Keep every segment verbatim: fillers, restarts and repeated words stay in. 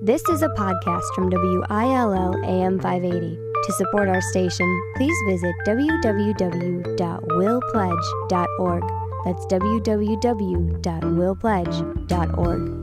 This is a podcast from W I L L A M five eighty. To support our station, please visit w w w dot will pledge dot org. That's w w w dot will pledge dot org.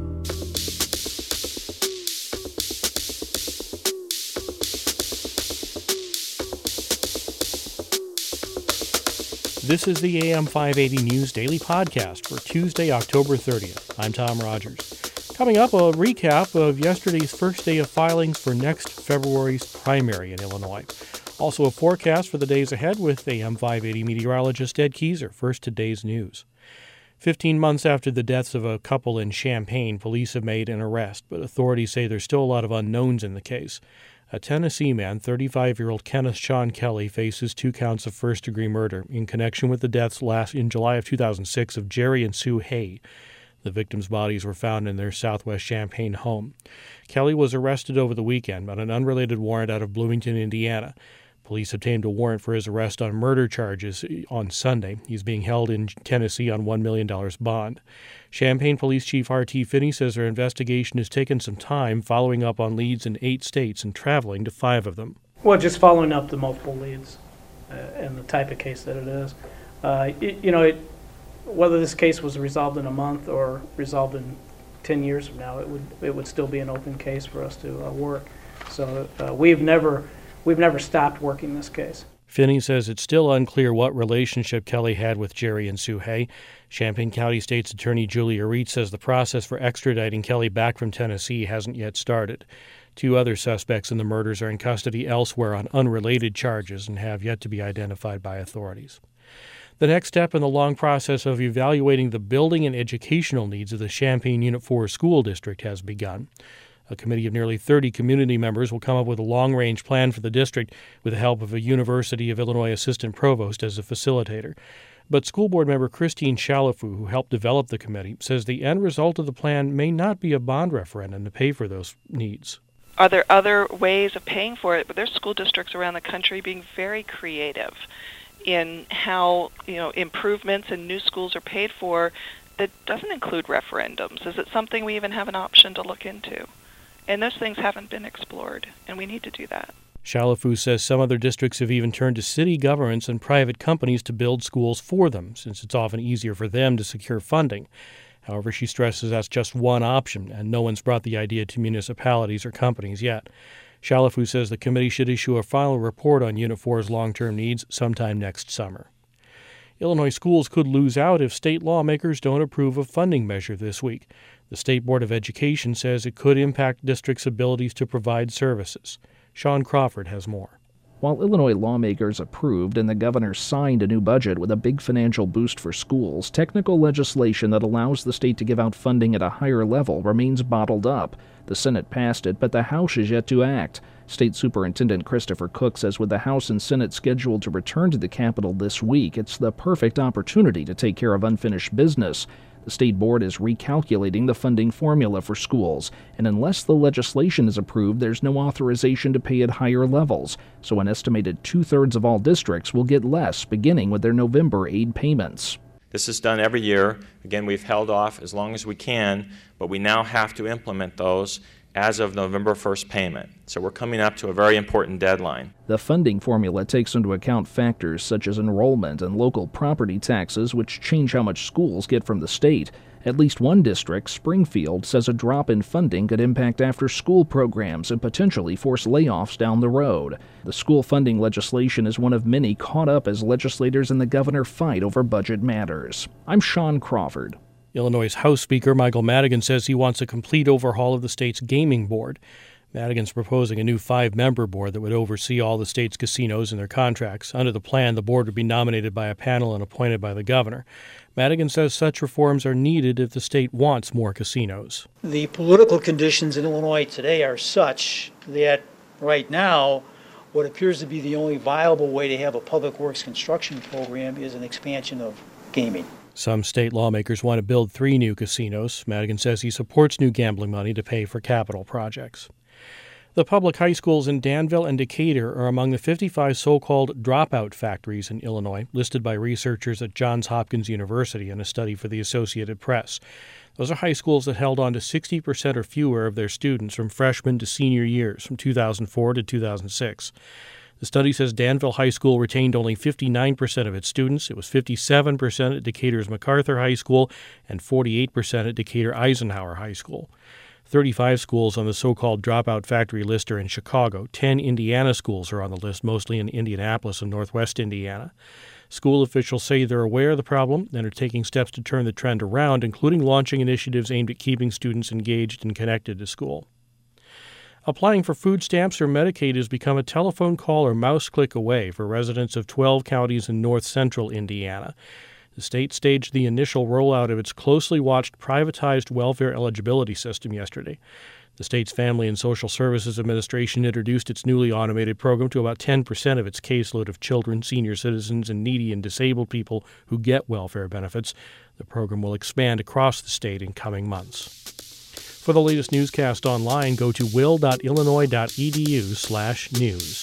This is the A M five eighty News Daily Podcast for Tuesday, October thirtieth. I'm Tom Rogers. Coming up, a recap of yesterday's first day of filings for next February's primary in Illinois. Also a forecast for the days ahead with A M five eighty meteorologist Ed Keyser. First, today's news. Fifteen months after the deaths of a couple in Champaign, police have made an arrest, but authorities say there's still a lot of unknowns in the case. A Tennessee man, thirty-five-year-old Kenneth Sean Kelly, faces two counts of first-degree murder in connection with the deaths last in July of two thousand six of Jerry and Sue Hay. The victims' bodies were found in their southwest Champaign home. Kelly was arrested over the weekend on an unrelated warrant out of Bloomington, Indiana. Police obtained a warrant for his arrest on murder charges on Sunday. He's being held in Tennessee on one million dollars bond. Champaign Police Chief R T Finney says their investigation has taken some time, following up on leads in eight states and traveling to five of them. Well, just following up the multiple leads uh, and the type of case that it is. Uh, it, you know, it, whether this case was resolved in a month or resolved in ten years from now, it would it would still be an open case for us to uh, work. So uh, we've never we've never stopped working this case. Finney says it's still unclear what relationship Kelly had with Jerry and Sue Hay. Champaign County State's Attorney Julia Reitz says the process for extraditing Kelly back from Tennessee hasn't yet started. Two other suspects in the murders are in custody elsewhere on unrelated charges and have yet to be identified by authorities. The next step in the long process of evaluating the building and educational needs of the Champaign Unit four School District has begun. A committee of nearly thirty community members will come up with a long-range plan for the district with the help of a University of Illinois assistant provost as a facilitator. But school board member Christine Chalafu, who helped develop the committee, says the end result of the plan may not be a bond referendum to pay for those needs. Are there other ways of paying for it? But there's school districts around the country being very creative in how, you know, improvements in new schools are paid for that doesn't include referendums. Is it something we even have an option to look into? And those things haven't been explored, and we need to do that. Chalafu says some other districts have even turned to city governments and private companies to build schools for them, since it's often easier for them to secure funding. However, she stresses that's just one option, and no one's brought the idea to municipalities or companies yet. Chalafu says the committee should issue a final report on Unit four's long-term needs sometime next summer. Illinois schools could lose out if state lawmakers don't approve a funding measure this week. The State Board of Education says it could impact districts' abilities to provide services. Sean Crawford has more. While Illinois lawmakers approved and the governor signed a new budget with a big financial boost for schools, technical legislation that allows the state to give out funding at a higher level remains bottled up. The Senate passed it, but the House is yet to act. State Superintendent Christopher Cook says with the House and Senate scheduled to return to the Capitol this week, it's the perfect opportunity to take care of unfinished business. The State Board is recalculating the funding formula for schools, and unless the legislation is approved, there's no authorization to pay at higher levels, so an estimated two-thirds of all districts will get less, beginning with their November aid payments. This is done every year. Again, we've held off as long as we can, but we now have to implement those as of November first payment. So we're coming up to a very important deadline. The funding formula takes into account factors such as enrollment and local property taxes, which change how much schools get from the state. At least one district, Springfield, says a drop in funding could impact after-school programs and potentially force layoffs down the road. The school funding legislation is one of many caught up as legislators and the governor fight over budget matters. I'm Sean Crawford. Illinois' House Speaker Michael Madigan says he wants a complete overhaul of the state's gaming board. Madigan's proposing a new five-member board that would oversee all the state's casinos and their contracts. Under the plan, the board would be nominated by a panel and appointed by the governor. Madigan says such reforms are needed if the state wants more casinos. The political conditions in Illinois today are such that right now what appears to be the only viable way to have a public works construction program is an expansion of gaming. Some state lawmakers want to build three new casinos. Madigan says he supports new gambling money to pay for capital projects. The public high schools in Danville and Decatur are among the fifty-five so-called dropout factories in Illinois, listed by researchers at Johns Hopkins University in a study for the Associated Press. Those are high schools that held on to sixty percent or fewer of their students from freshman to senior years from two thousand four to two thousand six. The study says Danville High School retained only fifty-nine percent of its students. It was fifty-seven percent at Decatur's MacArthur High School and forty-eight percent at Decatur Eisenhower High School. thirty-five schools on the so-called dropout factory list are in Chicago. ten Indiana schools are on the list, mostly in Indianapolis and northwest Indiana. School officials say they're aware of the problem and are taking steps to turn the trend around, including launching initiatives aimed at keeping students engaged and connected to school. Applying for food stamps or Medicaid has become a telephone call or mouse click away for residents of twelve counties in north central Indiana. The state staged the initial rollout of its closely watched privatized welfare eligibility system yesterday. The state's Family and Social Services Administration introduced its newly automated program to about ten percent of its caseload of children, senior citizens, and needy and disabled people who get welfare benefits. The program will expand across the state in coming months. For the latest newscast online, go to will dot illinois dot e d u slash news.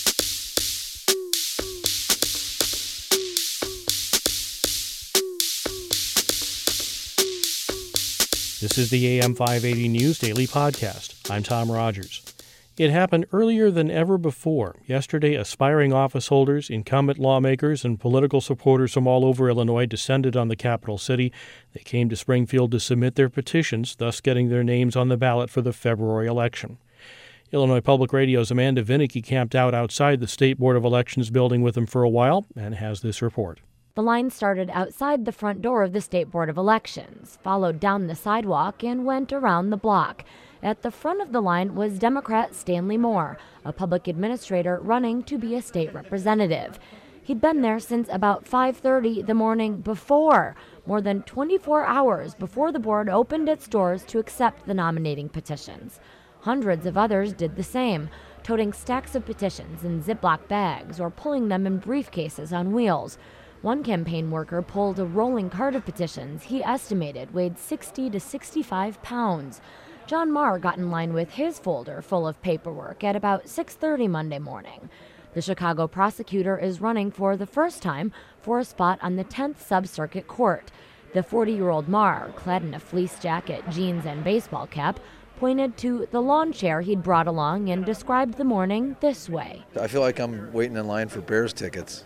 This is the A M five eighty News Daily Podcast. I'm Tom Rogers. It happened earlier than ever before. Yesterday, aspiring office holders, incumbent lawmakers, and political supporters from all over Illinois descended on the capital city. They came to Springfield to submit their petitions, thus getting their names on the ballot for the February election. Illinois Public Radio's Amanda Vinicky camped out outside the State Board of Elections building with them for a while and has this report. The line started outside the front door of the State Board of Elections, followed down the sidewalk, and went around the block. At the front of the line was Democrat Stanley Moore, a public administrator running to be a state representative. He'd been there since about five thirty the morning before, more than twenty-four hours before the board opened its doors to accept the nominating petitions. Hundreds of others did the same, toting stacks of petitions in Ziploc bags or pulling them in briefcases on wheels. One campaign worker pulled a rolling cart of petitions he estimated weighed sixty to sixty-five pounds. John Marr got in line with his folder full of paperwork at about six thirty Monday morning. The Chicago prosecutor is running for the first time for a spot on the tenth Sub-Circuit Court. The forty-year-old Marr, clad in a fleece jacket, jeans, and baseball cap, pointed to the lawn chair he'd brought along and described the morning this way. I feel like I'm waiting in line for Bears tickets.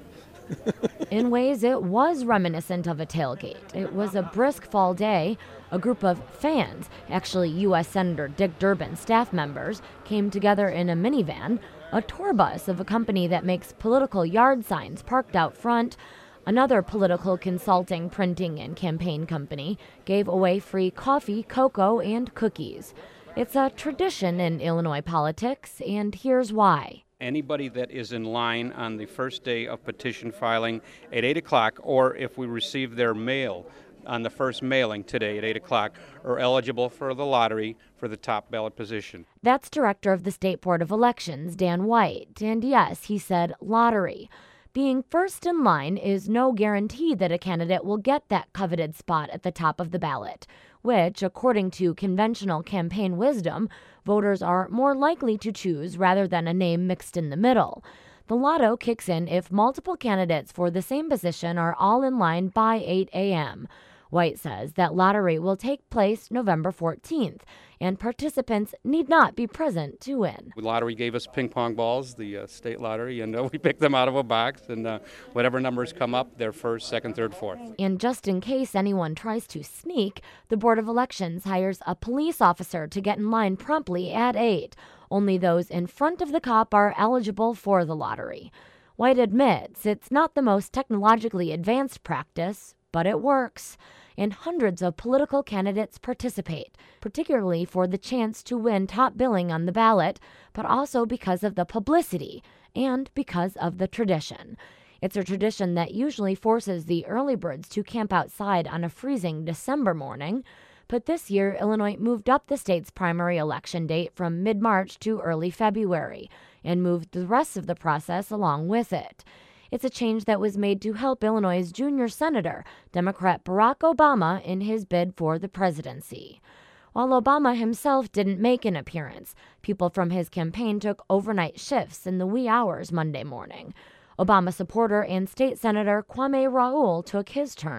In ways, it was reminiscent of a tailgate. It was a brisk fall day. A group of fans, actually U S Senator Dick Durbin staff members, came together in a minivan. A tour bus of a company that makes political yard signs parked out front. Another political consulting, printing, and campaign company gave away free coffee, cocoa, and cookies. It's a tradition in Illinois politics, and here's why. Anybody that is in line on the first day of petition filing at eight o'clock, or if we receive their mail on the first mailing today at eight o'clock, are eligible for the lottery for the top ballot position. That's Director of the State Board of Elections, Dan White. And yes, he said lottery. Being first in line is no guarantee that a candidate will get that coveted spot at the top of the ballot, which, according to conventional campaign wisdom, voters are more likely to choose rather than a name mixed in the middle. The lotto kicks in if multiple candidates for the same position are all in line by eight a.m. White says that lottery will take place November fourteenth, and participants need not be present to win. The lottery gave us ping pong balls, the uh, state lottery, and uh, we picked them out of a box, and uh, whatever numbers come up, they're first, second, third, fourth. And just in case anyone tries to sneak, the Board of Elections hires a police officer to get in line promptly at eight. Only those in front of the cop are eligible for the lottery. White admits it's not the most technologically advanced practice, but it works. And hundreds of political candidates participate, particularly for the chance to win top billing on the ballot, but also because of the publicity and because of the tradition. It's a tradition that usually forces the early birds to camp outside on a freezing December morning. But this year, Illinois moved up the state's primary election date from mid-March to early February and moved the rest of the process along with it. It's a change that was made to help Illinois' junior senator, Democrat Barack Obama, in his bid for the presidency. While Obama himself didn't make an appearance, people from his campaign took overnight shifts in the wee hours Monday morning. Obama supporter and state senator Kwame Raoul took his turn.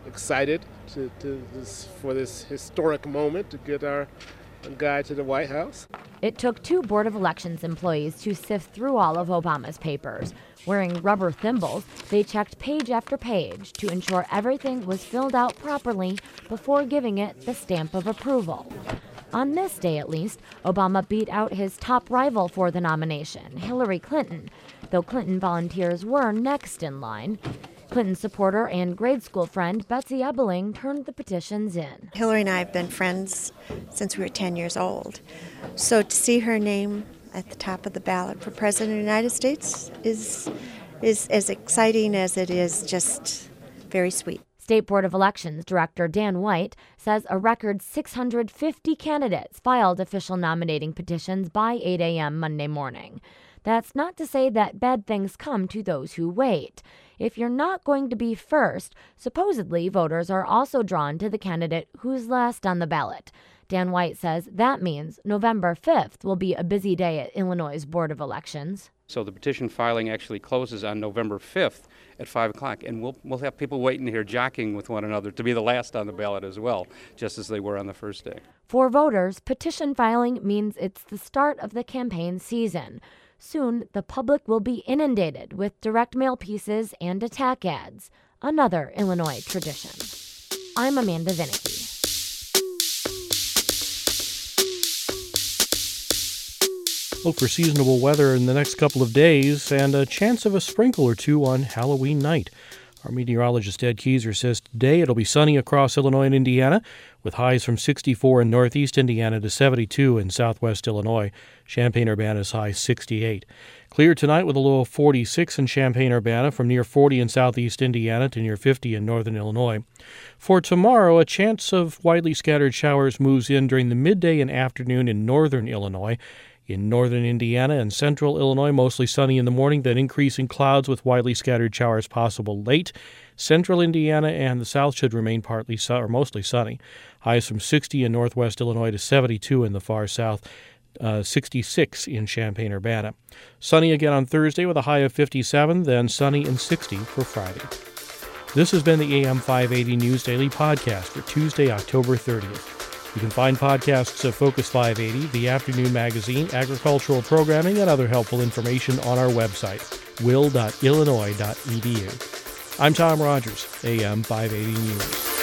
excited to, to this, for this historic moment to get our guy to the White House. It took two Board of Elections employees to sift through all of Obama's papers. Wearing rubber thimbles, they checked page after page to ensure everything was filled out properly before giving it the stamp of approval. On this day, at least, Obama beat out his top rival for the nomination, Hillary Clinton, though Clinton volunteers were next in line. Clinton supporter and grade school friend Betsy Ebeling turned the petitions in. Hillary and I have been friends since we were ten years old. So to see her name at the top of the ballot for President of the United States is, is as exciting as it is just very sweet. State Board of Elections Director Dan White says a record six hundred fifty candidates filed official nominating petitions by eight a.m. Monday morning. That's not to say that bad things come to those who wait. If you're not going to be first, supposedly voters are also drawn to the candidate who's last on the ballot. Dan White says that means November fifth will be a busy day at Illinois' Board of Elections. So the petition filing actually closes on November fifth at five o'clock, and we'll, we'll have people waiting here jockeying with one another to be the last on the ballot as well, just as they were on the first day. For voters, petition filing means it's the start of the campaign season. Soon, the public will be inundated with direct mail pieces and attack ads, another Illinois tradition. I'm Amanda Vinicky. Look for seasonable weather in the next couple of days and a chance of a sprinkle or two on Halloween night. Our meteorologist Ed Keyser says today it'll be sunny across Illinois and Indiana, with highs from sixty-four in northeast Indiana to seventy-two in southwest Illinois. Champaign-Urbana's high sixty-eight. Clear tonight with a low of forty-six in Champaign-Urbana, from near forty in southeast Indiana to near fifty in northern Illinois. For tomorrow, a chance of widely scattered showers moves in during the midday and afternoon in northern Illinois. In northern Indiana and central Illinois, mostly sunny in the morning, then increasing clouds with widely scattered showers possible late. Central Indiana and the south should remain partly su- or mostly sunny. Highs from sixty in northwest Illinois to seventy-two in the far south. Uh, sixty-six in Champaign-Urbana. Sunny again on Thursday with a high of fifty-seven, then sunny and sixty for Friday. This has been the A M five eighty News Daily Podcast for Tuesday, October thirtieth. You can find podcasts of Focus five eighty, the afternoon magazine, agricultural programming, and other helpful information on our website, will dot illinois dot e d u. I'm Tom Rogers, A M five eighty News.